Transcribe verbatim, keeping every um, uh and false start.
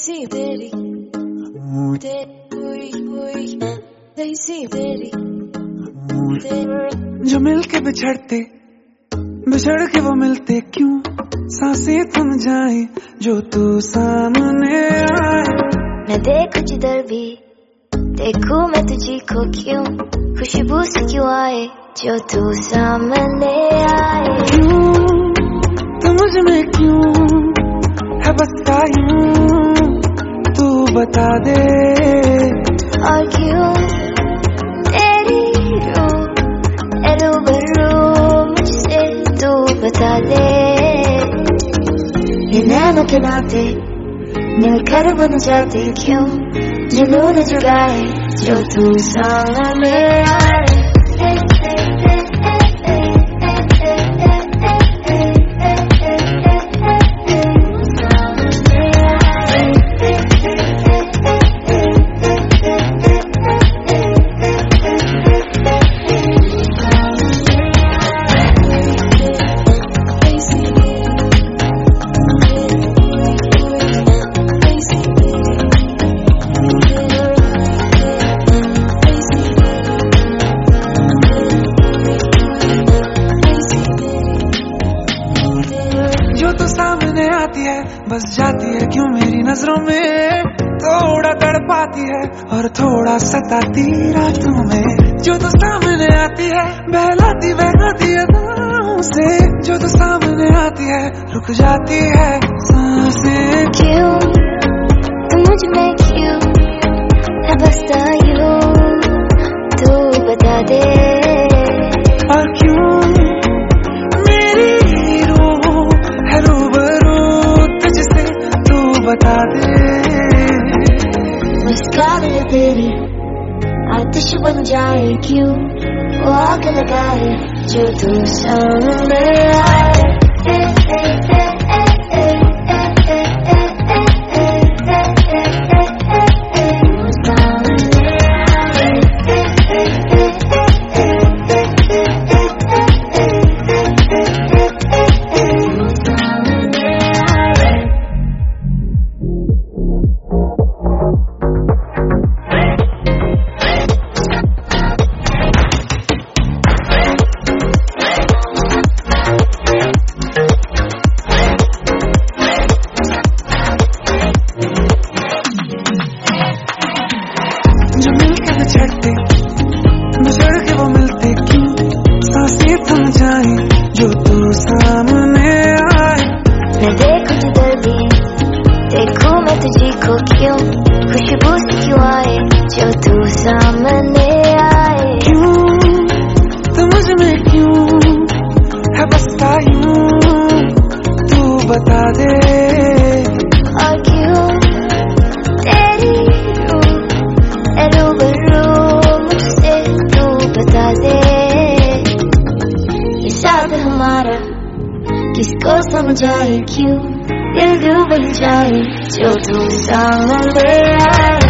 Daisy Berry, Daisy Berry, जो मिलके बिछड़ते बिछड़ के वो मिलते क्यों, सांसें थम जाए जो तू सामने आए। मैं देखूं जिधर भी देखूं मैं तुझी को क्यों, खुशबू से क्यों आए जो तू सामने आए। क्यों तू मुझ में क्यों है बसता यूं, तू बता दे। और क्यों तेरी रूह रूबरू मुझसे तू बता दे। ये नैनों के नाते मिलकर बन जाते क्यों, जुनून जुगाए जो तू सामने आए। बस जाती है क्यों मेरी नजरों में, थोड़ा तड़पाती है और थोड़ा सताती रातों में। जो तो सामने आती है बहलाती बहलाती है नाम से, जो तो सामने आती है रुक जाती है सांसें। क्यों तू मुझ में क्यों है बसता यूं, तू बता दे। और क्यों मेरी रूह है रूबरू तुझसे, तू बता दे। मुस्कान तेरी आतिश बन जाए क्यों, वो आग लगाए जो तू सामने आए। बिछड़ते बिछड़ के वो मिलते क्यों, सांसें थम जाए जो तू सामने आए। मैं देखूं जिधर भी देखूं मैं तुझी को क्यों, खुशबू से क्यों आए जो तू सामने आए। क्यों तू मुझ में क्यों है बसता यूं, तू बता दे। और क्यों तेरी रूह रूबरू मुझसे तू बता दे। ये साथ हमारा किसको समझाए क्यों, दिल डूब जाए जो तू सामने आए।